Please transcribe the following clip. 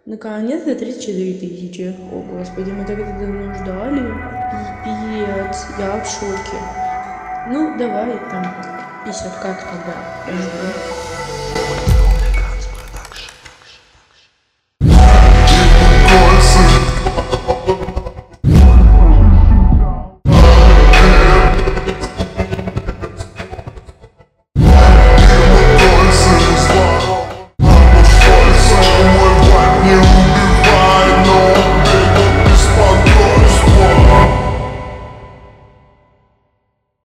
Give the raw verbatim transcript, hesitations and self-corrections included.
Наконец-то тридцать четыре тысячи. О, господи, мы так это давно ждали. Пипец, я в шоке. Ну, давай там пятьдесят как тогда. Подожди.